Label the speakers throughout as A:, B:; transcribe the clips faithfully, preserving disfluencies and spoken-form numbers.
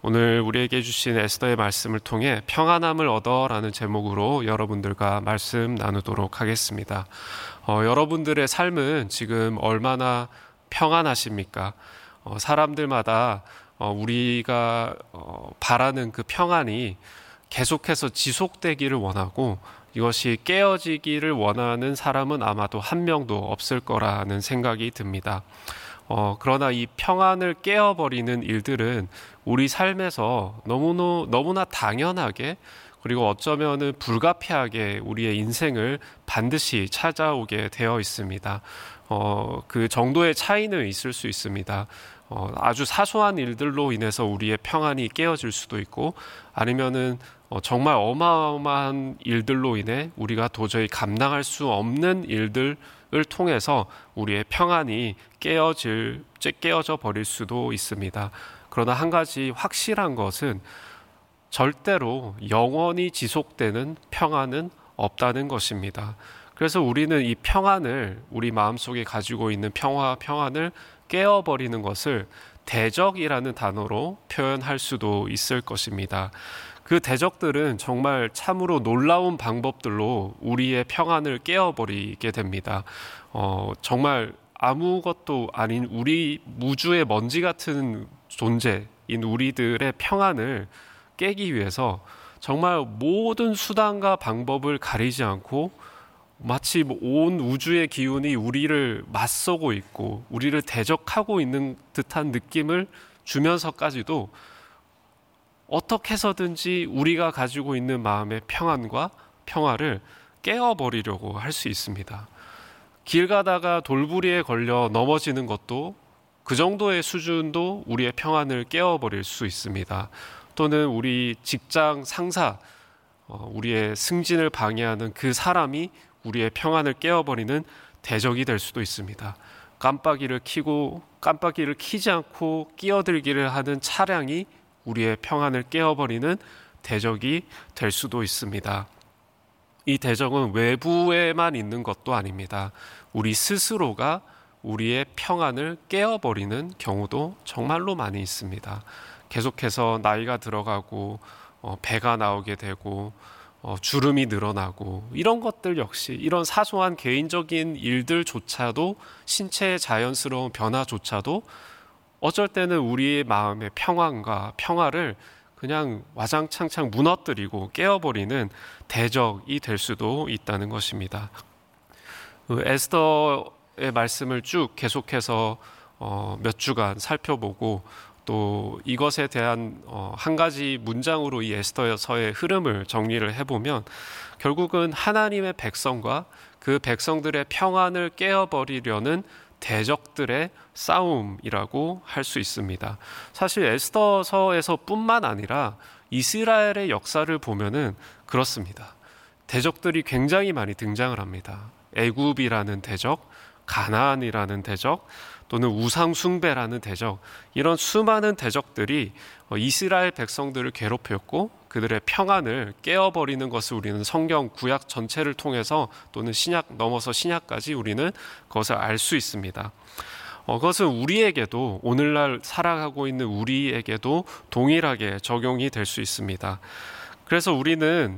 A: 오늘 우리에게 주신 에스더의 말씀을 통해 평안함을 얻어라는 제목으로 여러분들과 말씀 나누도록 하겠습니다. 어, 여러분들의 삶은 지금 얼마나 평안하십니까? 어, 사람들마다 어, 우리가 어, 바라는 그 평안이 계속해서 지속되기를 원하고 이것이 깨어지기를 원하는 사람은 아마도 한 명도 없을 거라는 생각이 듭니다. 어, 그러나 이 평안을 깨어버리는 일들은 우리 삶에서 너무나, 너무나 당연하게 그리고 어쩌면은 불가피하게 우리의 인생을 반드시 찾아오게 되어 있습니다. 어, 그 정도의 차이는 있을 수 있습니다. 어, 아주 사소한 일들로 인해서 우리의 평안이 깨어질 수도 있고 아니면은 어, 정말 어마어마한 일들로 인해 우리가 도저히 감당할 수 없는 일들을 통해서 우리의 평안이 깨어질, 깨어져 버릴 수도 있습니다. 그러나 한 가지 확실한 것은 절대로 영원히 지속되는 평안은 없다는 것입니다. 그래서 우리는 이 평안을 우리 마음속에 가지고 있는 평화, 평안을 깨어버리는 것을 대적이라는 단어로 표현할 수도 있을 것입니다. 그 대적들은 정말 참으로 놀라운 방법들로 우리의 평안을 깨어버리게 됩니다. 어, 정말 아무것도 아닌 우리 우주의 먼지 같은 존재인 우리들의 평안을 깨기 위해서 정말 모든 수단과 방법을 가리지 않고 마치 온 우주의 기운이 우리를 맞서고 있고 우리를 대적하고 있는 듯한 느낌을 주면서까지도 어떻게 해서든지 우리가 가지고 있는 마음의 평안과 평화를 깨어버리려고 할 수 있습니다. 길 가다가 돌부리에 걸려 넘어지는 것도 그 정도의 수준도 우리의 평안을 깨어버릴 수 있습니다. 또는 우리 직장 상사, 우리의 승진을 방해하는 그 사람이 우리의 평안을 깨어버리는 대적이 될 수도 있습니다. 깜빡이를 켜고 깜빡이를 켜지 않고 끼어들기를 하는 차량이 우리의 평안을 깨어버리는 대적이 될 수도 있습니다. 이 대적은 외부에만 있는 것도 아닙니다. 우리 스스로가 우리의 평안을 깨어버리는 경우도 정말로 많이 있습니다. 계속해서 나이가 들어가고 어, 배가 나오게 되고 어, 주름이 늘어나고 이런 것들 역시 이런 사소한 개인적인 일들조차도 신체의 자연스러운 변화조차도 어쩔 때는 우리의 마음의 평안과 평화를 그냥 와장창창 무너뜨리고 깨어버리는 대적이 될 수도 있다는 것입니다. 그 에스더의 말씀을 쭉 계속해서 어, 몇 주간 살펴보고 또 이것에 대한 어, 한 가지 문장으로 이 에스더서의 흐름을 정리를 해보면 결국은 하나님의 백성과 그 백성들의 평안을 깨어버리려는 대적들의 싸움이라고 할 수 있습니다. 사실 에스더서에서 뿐만 아니라 이스라엘의 역사를 보면은 그렇습니다. 대적들이 굉장히 많이 등장을 합니다. 애굽이라는 대적, 가나안이라는 대적, 또는 우상숭배라는 대적, 이런 수많은 대적들이 이스라엘 백성들을 괴롭혔고 그들의 평안을 깨어버리는 것을 우리는 성경 구약 전체를 통해서 또는 신약 넘어서 신약까지 우리는 그것을 알 수 있습니다. 어, 그것은 우리에게도 오늘날 살아가고 있는 우리에게도 동일하게 적용이 될 수 있습니다. 그래서 우리는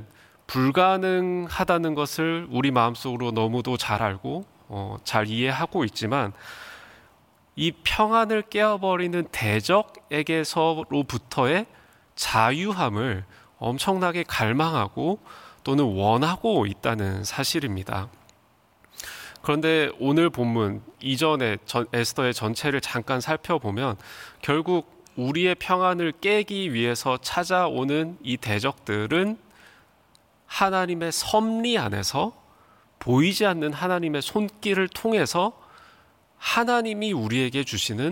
A: 불가능하다는 것을 우리 마음속으로 너무도 잘 알고 어, 잘 이해하고 있지만 이 평안을 깨어버리는 대적에게서로부터의 자유함을 엄청나게 갈망하고 또는 원하고 있다는 사실입니다. 그런데 오늘 본문 이전에 에스더의 전체를 잠깐 살펴보면 결국 우리의 평안을 깨기 위해서 찾아오는 이 대적들은 하나님의 섭리 안에서 보이지 않는 하나님의 손길을 통해서 하나님이 우리에게 주시는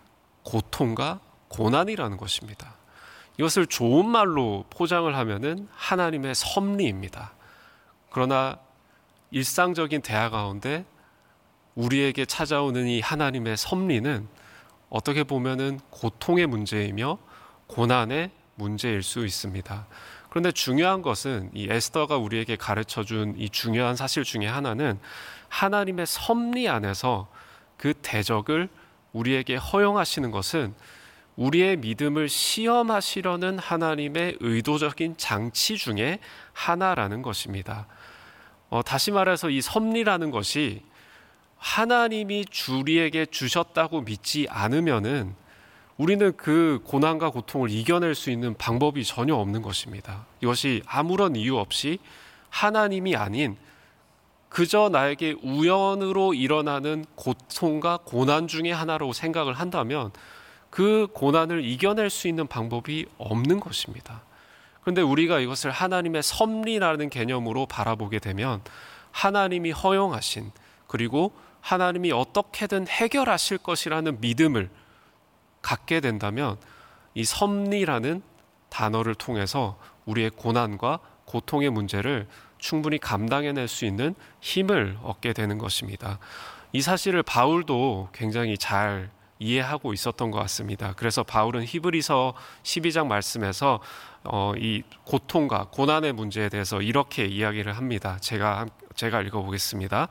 A: 고통과 고난이라는 것입니다. 이것을 좋은 말로 포장을 하면은 하나님의 섭리입니다. 그러나 일상적인 대화 가운데 우리에게 찾아오는 이 하나님의 섭리는 어떻게 보면은 고통의 문제이며 고난의 문제일 수 있습니다. 그런데 중요한 것은 이 에스더가 우리에게 가르쳐준 이 중요한 사실 중에 하나는 하나님의 섭리 안에서 그 대적을 우리에게 허용하시는 것은 우리의 믿음을 시험하시려는 하나님의 의도적인 장치 중에 하나라는 것입니다. 어, 다시 말해서 이 섭리라는 것이 하나님이 우리에게 주셨다고 믿지 않으면은 우리는 그 고난과 고통을 이겨낼 수 있는 방법이 전혀 없는 것입니다. 이것이 아무런 이유 없이 하나님이 아닌 그저 나에게 우연으로 일어나는 고통과 고난 중에 하나로 생각을 한다면 그 고난을 이겨낼 수 있는 방법이 없는 것입니다. 그런데 우리가 이것을 하나님의 섭리라는 개념으로 바라보게 되면 하나님이 허용하신, 그리고 하나님이 어떻게든 해결하실 것이라는 믿음을 갖게 된다면 이 섭리라는 단어를 통해서 우리의 고난과 고통의 문제를 충분히 감당해낼 수 있는 힘을 얻게 되는 것입니다. 이 사실을 바울도 굉장히 잘 이해하고 있었던 것 같습니다. 그래서 바울은 히브리서 십이 장 말씀에서 어, 이 고통과 고난의 문제에 대해서 이렇게 이야기를 합니다. 제가, 제가 읽어보겠습니다.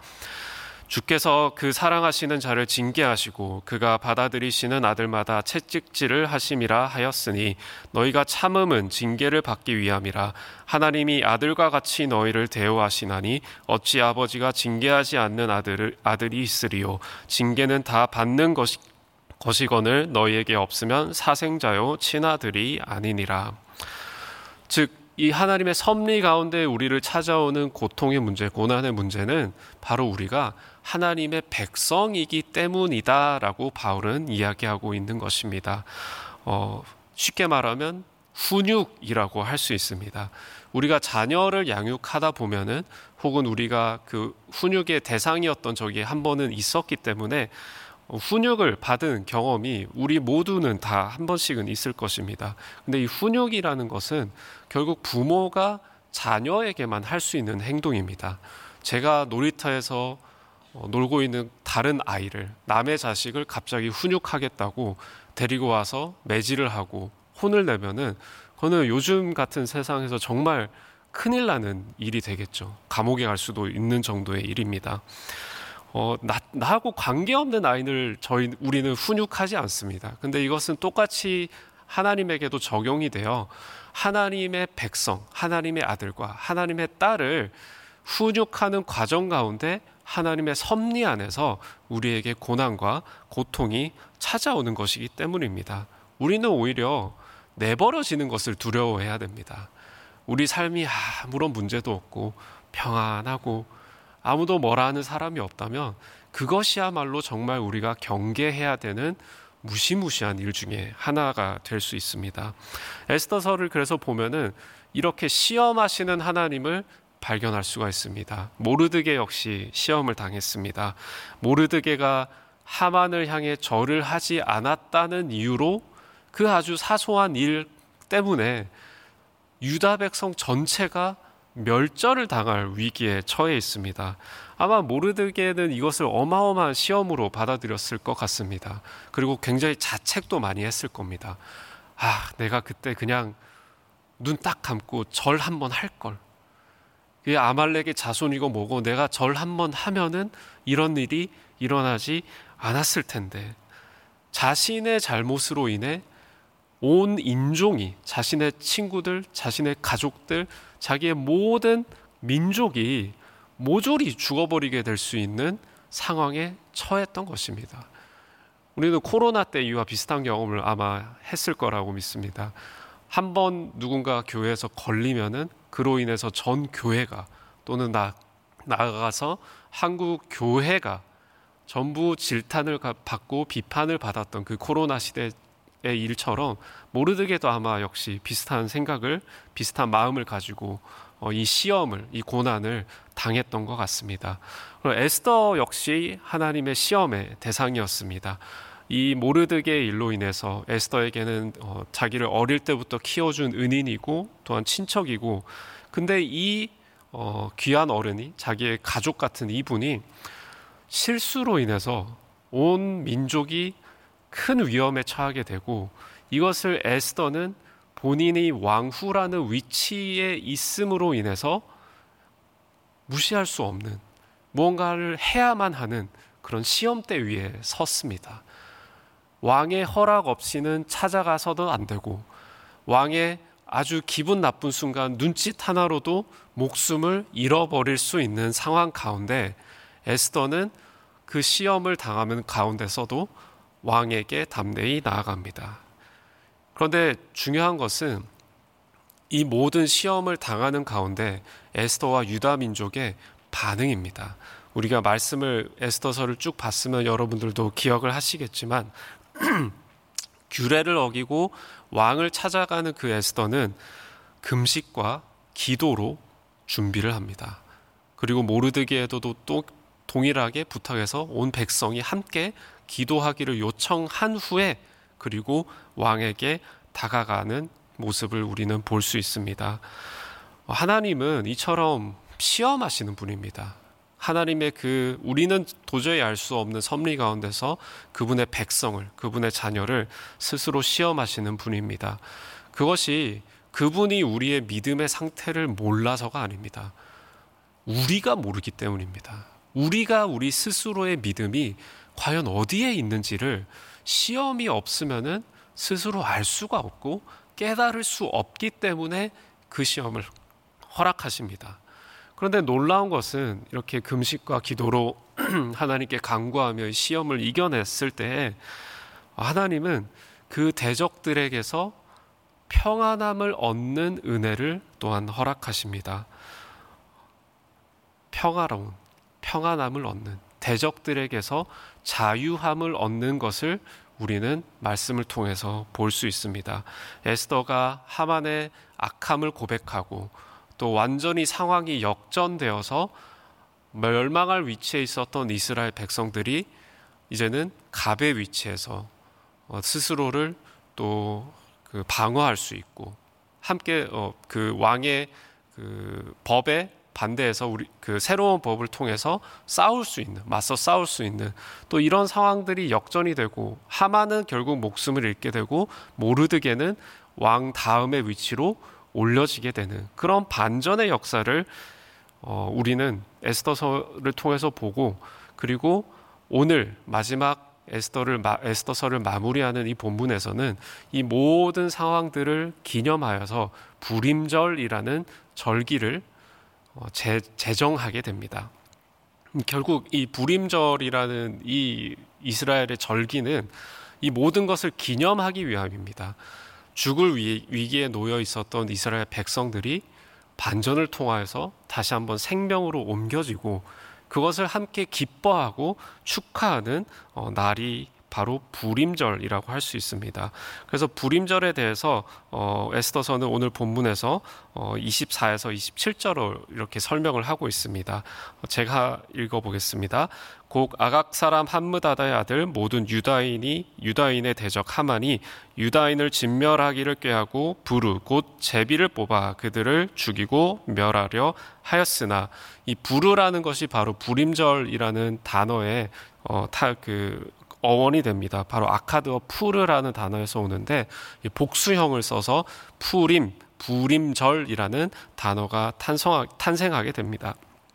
A: 주께서 그 사랑하시는 자를 징계하시고 그가 받아들이시는 아들마다 채찍질을 하심이라 하였으니 너희가 참음은 징계를 받기 위함이라. 하나님이 아들과 같이 너희를 대우하시나니 어찌 아버지가 징계하지 않는 아들을, 아들이 있으리요. 징계는 다 받는 것이, 것이거늘 너희에게 없으면 사생자요 친아들이 아니니라. 즉 이 하나님의 섭리 가운데 우리를 찾아오는 고통의 문제, 고난의 문제는 바로 우리가 하나님의 백성이기 때문이다라고 바울은 이야기하고 있는 것입니다. 어, 쉽게 말하면 훈육이라고 할 수 있습니다. 우리가 자녀를 양육하다 보면은 혹은 우리가 그 훈육의 대상이었던 적이 한 번은 있었기 때문에 훈육을 받은 경험이 우리 모두는 다 한 번씩은 있을 것입니다. 근데 이 훈육이라는 것은 결국 부모가 자녀에게만 할 수 있는 행동입니다. 제가 놀이터에서 놀고 있는 다른 아이를, 남의 자식을 갑자기 훈육하겠다고 데리고 와서 매질을 하고 혼을 내면은 그거는 요즘 같은 세상에서 정말 큰일 나는 일이 되겠죠. 감옥에 갈 수도 있는 정도의 일입니다. 어, 나, 나하고 관계없는 아이를 저희, 우리는 훈육하지 않습니다. 근데 이것은 똑같이 하나님에게도 적용이 되어 하나님의 백성, 하나님의 아들과 하나님의 딸을 훈육하는 과정 가운데 하나님의 섭리 안에서 우리에게 고난과 고통이 찾아오는 것이기 때문입니다. 우리는 오히려 내버려지는 것을 두려워해야 됩니다. 우리 삶이 아무런 문제도 없고 평안하고 아무도 뭐라 하는 사람이 없다면 그것이야말로 정말 우리가 경계해야 되는 무시무시한 일 중에 하나가 될 수 있습니다. 에스더서를 그래서 보면은 이렇게 시험하시는 하나님을 발견할 수가 있습니다. 모르드게 역시 시험을 당했습니다. 모르드게가 하만을 향해 절을 하지 않았다는 이유로 그 아주 사소한 일 때문에 유다 백성 전체가 멸절을 당할 위기에 처해 있습니다. 아마 모르드게는 이것을 어마어마한 시험으로 받아들였을 것 같습니다. 그리고 굉장히 자책도 많이 했을 겁니다. 아, 내가 그때 그냥 눈 딱 감고 절 한번 할 걸. 그게 아말렉의 자손이고 뭐고 내가 절 한번 하면은 이런 일이 일어나지 않았을 텐데, 자신의 잘못으로 인해 온 인종이, 자신의 친구들, 자신의 가족들, 자기의 모든 민족이 모조리 죽어버리게 될 수 있는 상황에 처했던 것입니다. 우리는 코로나 때 이와 비슷한 경험을 아마 했을 거라고 믿습니다. 한 번 누군가 교회에서 걸리면은 그로 인해서 전 교회가 또는 나, 나아가서 한국 교회가 전부 질탄을 받고 비판을 받았던 그 코로나 시대의 일처럼 모르드게도 아마 역시 비슷한 생각을, 비슷한 마음을 가지고 이 시험을, 이 고난을 당했던 것 같습니다. 에스더 역시 하나님의 시험의 대상이었습니다. 이 모르드게의 일로 인해서 에스더에게는 어, 자기를 어릴 때부터 키워준 은인이고 또한 친척이고, 근데 이 어, 귀한 어른이, 자기의 가족 같은 이분이 실수로 인해서 온 민족이 큰 위험에 처하게 되고, 이것을 에스더는 본인이 왕후라는 위치에 있음으로 인해서 무시할 수 없는, 무언가를 해야만 하는 그런 시험대 위에 섰습니다. 왕의 허락 없이는 찾아가서도 안 되고, 왕의 아주 기분 나쁜 순간 눈짓 하나로도 목숨을 잃어버릴 수 있는 상황 가운데 에스더는 그 시험을 당하는 가운데서도 왕에게 담대히 나아갑니다. 그런데 중요한 것은 이 모든 시험을 당하는 가운데 에스더와 유다 민족의 반응입니다. 우리가 말씀을 에스더서를 쭉 봤으면 여러분들도 기억을 하시겠지만 규례를 어기고 왕을 찾아가는 그 에스더는 금식과 기도로 준비를 합니다. 그리고 모르드게에도 또 동일하게 부탁해서 온 백성이 함께 기도하기를 요청한 후에 그리고 왕에게 다가가는 모습을 우리는 볼 수 있습니다. 하나님은 이처럼 시험하시는 분입니다. 하나님의 그 우리는 도저히 알 수 없는 섭리 가운데서 그분의 백성을, 그분의 자녀를 스스로 시험하시는 분입니다. 그것이 그분이 우리의 믿음의 상태를 몰라서가 아닙니다. 우리가 모르기 때문입니다. 우리가 우리 스스로의 믿음이 과연 어디에 있는지를 시험이 없으면은 스스로 알 수가 없고 깨달을 수 없기 때문에 그 시험을 허락하십니다. 그런데 놀라운 것은 이렇게 금식과 기도로 하나님께 간구하며 시험을 이겨냈을 때 하나님은 그 대적들에게서 평안함을 얻는 은혜를 또한 허락하십니다. 평화로운, 평안함을 얻는, 대적들에게서 자유함을 얻는 것을 우리는 말씀을 통해서 볼 수 있습니다. 에스더가 하만의 악함을 고백하고 또 완전히 상황이 역전되어서 멸망할 위치에 있었던 이스라엘 백성들이 이제는 갑의 위치에서 스스로를 또 그 방어할 수 있고 함께 어 그 왕의 그 법에 반대해서 우리 그 새로운 법을 통해서 싸울 수 있는, 맞서 싸울 수 있는 또 이런 상황들이 역전이 되고 하만은 결국 목숨을 잃게 되고 모르드게는 왕 다음의 위치로 올려지게 되는 그런 반전의 역사를 어, 우리는 에스더서를 통해서 보고 그리고 오늘 마지막 에스더를, 에스더서를 마무리하는 이 본문에서는 이 모든 상황들을 기념하여서 부림절이라는 절기를 어, 제, 제정하게 됩니다. 결국 이 부림절이라는 이 이스라엘의 절기는 이 모든 것을 기념하기 위함입니다. 죽을 위, 위기에 놓여 있었던 이스라엘 백성들이 반전을 통하여서 다시 한번 생명으로 옮겨지고 그것을 함께 기뻐하고 축하하는 어, 날이 바로 부림절이라고 할 수 있습니다. 그래서 부림절에 대해서 어, 에스더서는 오늘 본문에서 어, 이십사에서 이십칠 절을 이렇게 설명을 하고 있습니다. 제가 읽어보겠습니다. 곧 아각 사람 함므다다의 아들 모든 유다인이 유다인의 대적 하만이 유다인을 진멸하기를 꾀하고 부르 곧 제비를 뽑아 그들을 죽이고 멸하려 하였으나 이 부르라는 것이 바로 부림절이라는 단어의 어, 타, 그 어원이 됩니다. 바로 아카드어 푸르라는 단어에서 오는데 복수형을 써서 푸림, 부림절이라는 단어가 탄성하, 탄생하게 됩니다.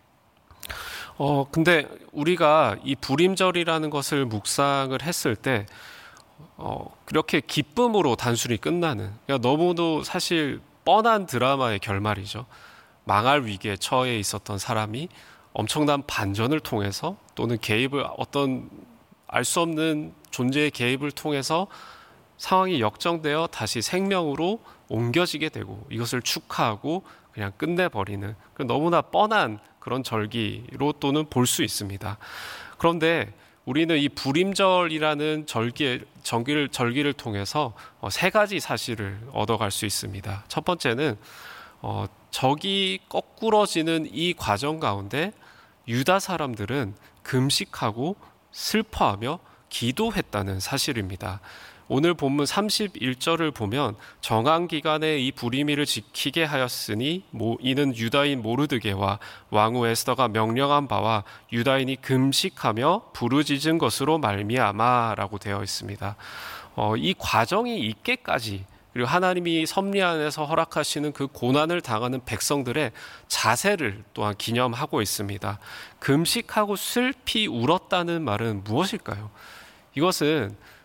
A: 어, 근데 우리가 이 부림절이라는 것을 묵상을 했을 때 어, 그렇게 기쁨으로 단순히 끝나는 그러니까 너무도 사실 뻔한 드라마의 결말이죠. 망할 위기에 처해 있었던 사람이 엄청난 반전을 통해서 또는 개입을 어떤 알 수 없는 존재의 개입을 통해서 상황이 역정되어 다시 생명으로 옮겨지게 되고 이것을 축하하고 그냥 끝내버리는 너무나 뻔한 그런 절기로 또는 볼 수 있습니다. 그런데 우리는 이 부림절이라는 절기, 절기를, 절기를 통해서 세 가지 사실을 얻어갈 수 있습니다. 첫 번째는 어, 적이 거꾸러지는 이 과정 가운데 유다 사람들은 금식하고 슬퍼하며 기도했다는 사실입니다. 오늘 본문 삼십일 절을 보면 정한 기간에 이 부리미를 지키게 하였으니 이는 유다인 모르드게와 왕후 에스더가 명령한 바와 유다인이 금식하며 부르짖은 것으로 말미암아라고 되어 있습니다. 어, 이 과정이 있게까지 그리고 하나님이 섭리 안에서 허락하시는 그 고난을 당하는 백성들의 자세를 또한 기념하고 있습니다. 금식하고 슬피 울었다는 말은 무엇일까요? 이것은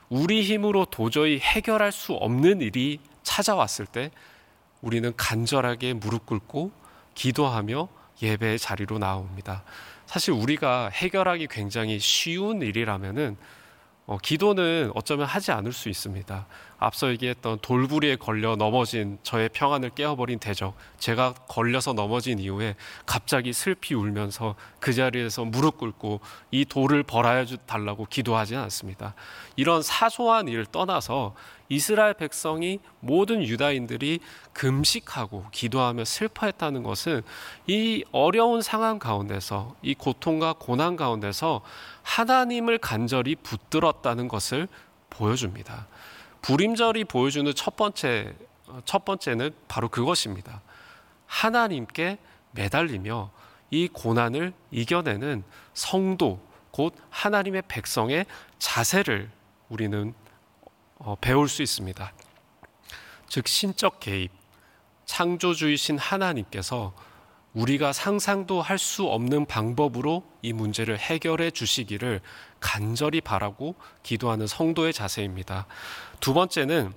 A: 우리 힘으로 도저히 해결할 수 없는 일이 찾아왔을 때 우리는 간절하게 무릎 꿇고 기도하며 예배의 자리로 나옵니다. 사실 우리가 해결하기 굉장히 쉬운 일이라면은 어, 기도는 어쩌면 하지 않을 수 있습니다. 앞서 얘기했던 돌부리에 걸려 넘어진 저의 평안을 깨어버린 대적, 제가 걸려서 넘어진 이후에 갑자기 슬피 울면서 그 자리에서 무릎 꿇고 이 돌을 벌하여 달라고 기도하지 않습니다. 이런 사소한 일을 떠나서 이스라엘 백성이 모든 유다인들이 금식하고 기도하며 슬퍼했다는 것은 이 어려운 상황 가운데서, 이 고통과 고난 가운데서 하나님을 간절히 붙들었다는 것을 보여줍니다. 불임절이 보여주는 첫 번째, 첫 번째는 바로 그것입니다. 하나님께 매달리며 이 고난을 이겨내는 성도, 곧 하나님의 백성의 자세를 우리는 배울 수 있습니다. 즉 신적 개입, 창조주이신 하나님께서 우리가 상상도 할 수 없는 방법으로 이 문제를 해결해 주시기를 간절히 바라고 기도하는 성도의 자세입니다. 두 번째는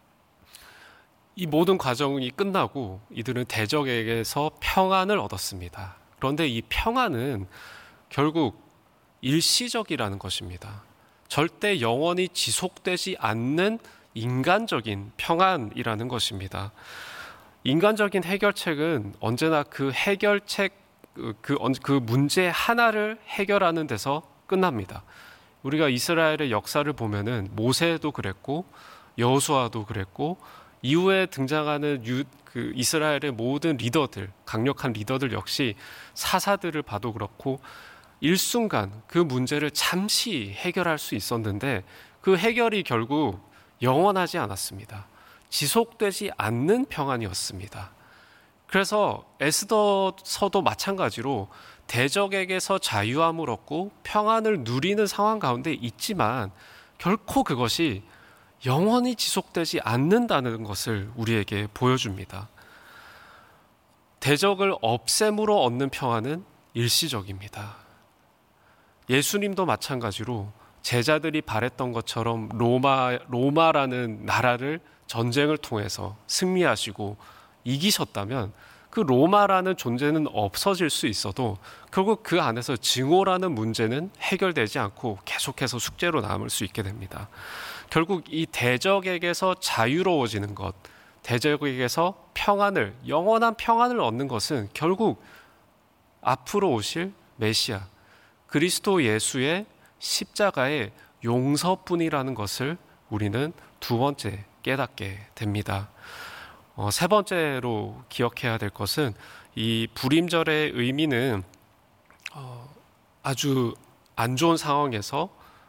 A: 이 모든 과정이 끝나고 이들은 대적에게서 평안을 얻었습니다. 그런데 이 평안은 결국 일시적이라는 것입니다. 절대 영원히 지속되지 않는 인간적인 평안이라는 것입니다. 인간적인 해결책은 언제나 그 해결책, 그, 그 문제 하나를 해결하는 데서 끝납니다. 우리가 이스라엘의 역사를 보면은 모세도 그랬고 여호수아도 그랬고 이후에 등장하는 유, 그 이스라엘의 모든 리더들, 강력한 리더들 역시 사사들을 봐도 그렇고 일순간 그 문제를 잠시 해결할 수 있었는데 그 해결이 결국 영원하지 않았습니다. 지속되지 않는 평안이었습니다. 그래서 에스더서도 마찬가지로 대적에게서 자유함을 얻고 평안을 누리는 상황 가운데 있지만 결코 그것이 영원히 지속되지 않는다는 것을 우리에게 보여줍니다. 대적을 없앰으로 얻는 평안은 일시적입니다. 예수님도 마찬가지로 제자들이 바랬던 것처럼 로마, 로마라는 나라를 전쟁을 통해서 승리하시고 이기셨다면 그 로마라는 존재는 없어질 수 있어도 결국 그 안에서 증오라는 문제는 해결되지 않고 계속해서 숙제로 남을 수 있게 됩니다. 결국 이 대적에게서 자유로워지는 것, 대적에게서 평안을, 영원한 평안을 얻는 것은 결국 앞으로 오실 메시아, 그리스도 예수의 십자가의 용서뿐이라는 것을 우리는 두 번째 깨닫게 됩니다. 어, 세 번째로 기억해야 될 것은 이 불임절의 의미는 어, 아주 안 좋은 상황에서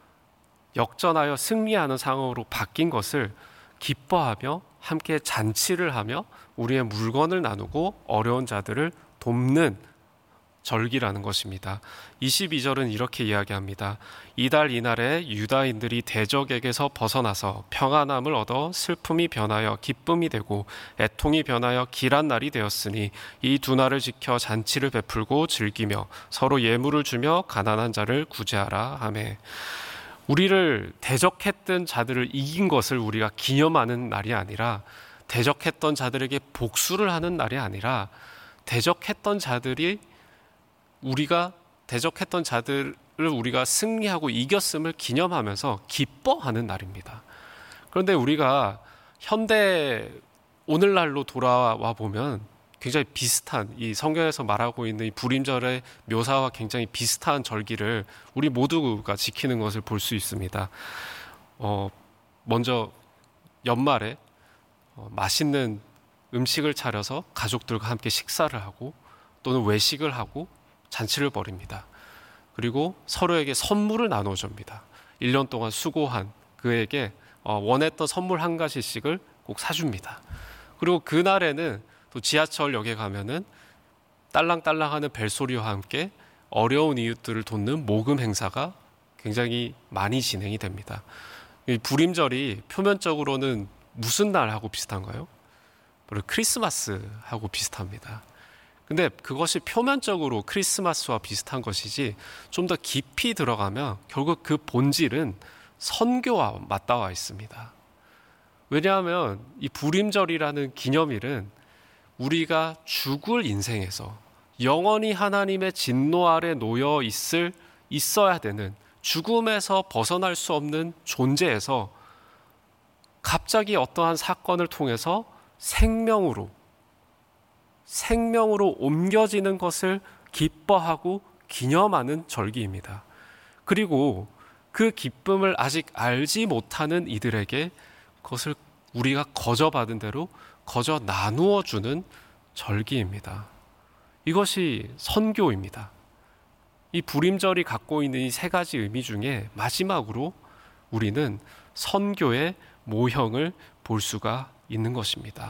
A: 역전하여 승리하는 상황으로 바뀐 것을 기뻐하며 함께 잔치를 하며 우리의 물건을 나누고 어려운 자들을 돕는 절기라는 것입니다. 이십이 절은 이렇게 이야기합니다. 이달 이날에 유다인들이 대적에게서 벗어나서 평안함을 얻어 슬픔이 변하여 기쁨이 되고 애통이 변하여 길한 날이 되었으니 이 두 날을 지켜 잔치를 베풀고 즐기며 서로 예물을 주며 가난한 자를 구제하라 하매. 우리를 대적했던 자들을 이긴 것을 우리가 기념하는 날이 아니라, 대적했던 자들에게 복수를 하는 날이 아니라, 대적했던 자들이 우리가 대적했던 자들을 우리가 승리하고 이겼음을 기념하면서 기뻐하는 날입니다. 그런데 우리가 현대 오늘날로 돌아와 보면 굉장히 비슷한, 이 성경에서 말하고 있는 이 불임절의 묘사와 굉장히 비슷한 절기를 우리 모두가 지키는 것을 볼 수 있습니다. 어, 먼저 연말에 어, 맛있는 음식을 차려서 가족들과 함께 식사를 하고 또는 외식을 하고 잔치를 벌입니다. 그리고 서로에게 선물을 나눠줍니다. 일 년 동안 수고한 그에게 원했던 선물 한 가지씩을 꼭 사줍니다. 그리고 그날에는 또 지하철역에 가면은 딸랑딸랑하는 벨소리와 함께 어려운 이웃들을 돕는 모금 행사가 굉장히 많이 진행이 됩니다. 이 불임절이 표면적으로는 무슨 날하고 비슷한가요? 바로 크리스마스하고 비슷합니다. 근데 그것이 표면적으로 크리스마스와 비슷한 것이지 좀 더 깊이 들어가면 결국 그 본질은 선교와 맞닿아 있습니다. 왜냐하면 이 부림절이라는 기념일은 우리가 죽을 인생에서 영원히 하나님의 진노 아래 놓여 있을 있어야 되는 죽음에서 벗어날 수 없는 존재에서 갑자기 어떠한 사건을 통해서 생명으로 생명으로 옮겨지는 것을 기뻐하고 기념하는 절기입니다. 그리고 그 기쁨을 아직 알지 못하는 이들에게 그것을 우리가 거저 받은 대로 거저 나누어 주는 절기입니다. 이것이 선교입니다. 이 부림절이 갖고 있는 이 세 가지 의미 중에 마지막으로 우리는 선교의 모형을 볼 수가 있는 것입니다.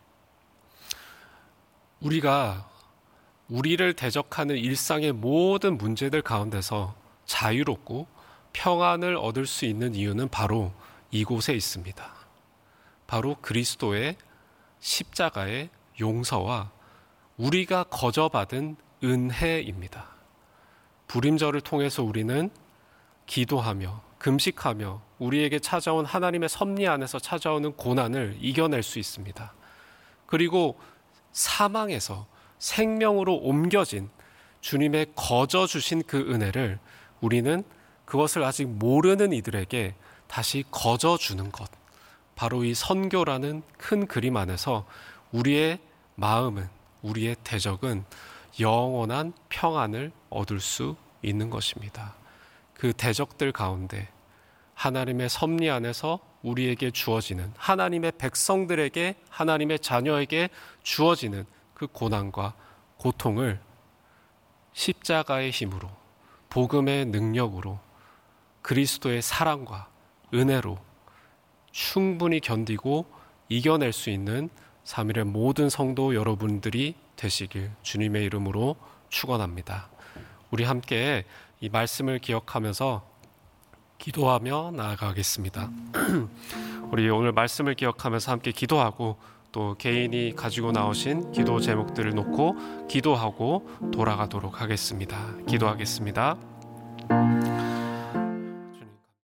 A: 우리가 우리를 대적하는 일상의 모든 문제들 가운데서 자유롭고 평안을 얻을 수 있는 이유는 바로 이곳에 있습니다. 바로 그리스도의 십자가의 용서와 우리가 거저 받은 은혜입니다. 부림절을 통해서 우리는 기도하며 금식하며 우리에게 찾아온 하나님의 섭리 안에서 찾아오는 고난을 이겨낼 수 있습니다. 그리고 사망에서 생명으로 옮겨진 주님의 거저 주신 그 은혜를 우리는 그것을 아직 모르는 이들에게 다시 거저 주는 것, 바로 이 선교라는 큰 그림 안에서 우리의 마음은, 우리의 대적은 영원한 평안을 얻을 수 있는 것입니다. 그 대적들 가운데 하나님의 섭리 안에서 우리에게 주어지는, 하나님의 백성들에게, 하나님의 자녀에게 주어지는 그 고난과 고통을 십자가의 힘으로, 복음의 능력으로, 그리스도의 사랑과 은혜로 충분히 견디고 이겨낼 수 있는 삼일의 모든 성도 여러분들이 되시길 주님의 이름으로 축원합니다. 우리 함께 이 말씀을 기억하면서 기도하며 나아가겠습니다. 우리 오늘 말씀을 기억하면서 함께 기도하고 또 개인이 가지고 나오신 기도 제목들을 놓고 기도하고 돌아가도록 하겠습니다. 기도하겠습니다.